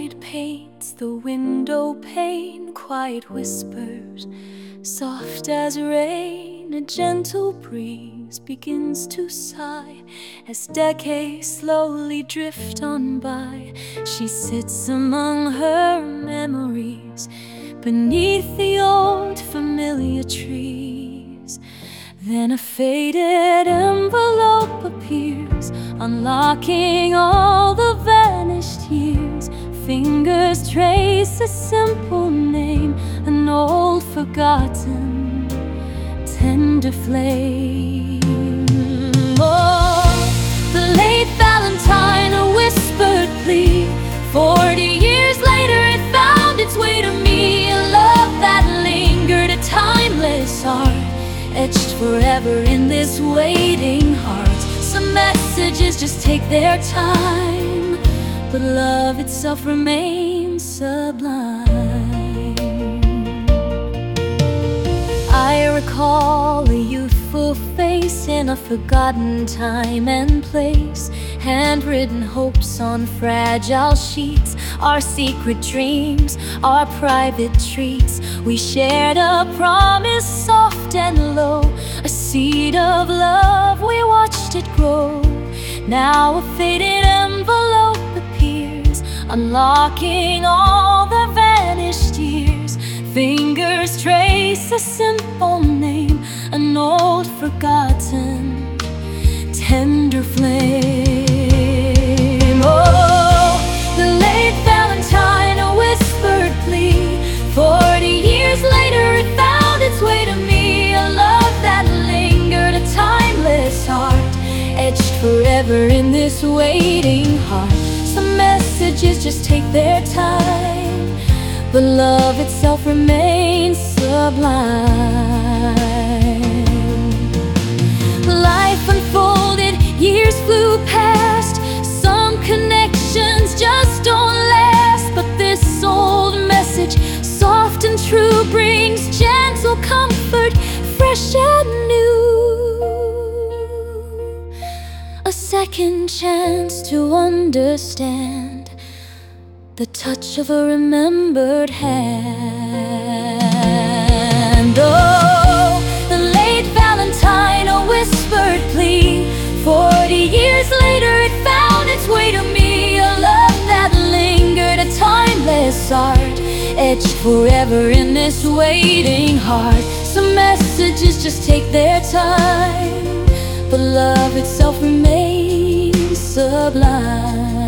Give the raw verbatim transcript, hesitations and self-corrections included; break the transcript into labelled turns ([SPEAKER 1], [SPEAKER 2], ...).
[SPEAKER 1] light paints the window pane, quiet whispers, soft as rain. A gentle breeze begins to sigh as decades slowly drift on by. She sits among her memories beneath the old familiar trees. Then a faded envelope appears, unlocking all the vanished years. Fingers trace a simple name, an old forgotten tender flame. Oh, the late Valentine, a whispered plea. Forty years later it found its way to me. A love that lingered, a timeless heart, etched forever in this waiting heart. Some messages just take their time, but love itself remains sublime. I recall a youthful face in a forgotten time and place, handwritten hopes on fragile sheets, our secret dreams, our private treats. We shared a promise soft and low, a seed of love, we watched it grow. Now a faded envelope appears, unlocking all the vanished years. Fingers trace a simple name, an old forgotten tender flame. Oh, the late Valentine, a whispered plea. Forty years later it found its way to me. A love that lingered, a timeless heart, etched forever in this waiting heart. Some messages just take their time, but love itself remains sublime. Life unfolded, years flew past. Some connections just don't last, but this old message, soft and true, brings gentle comfort, fresh and new. A second chance to understand, the touch of a remembered hand. Oh, the late Valentine, a whispered plea. Forty years later it found its way to me. A love that lingered, a timeless art, etched forever in this waiting heart. Some messages just take their time, but love itself remains sublime.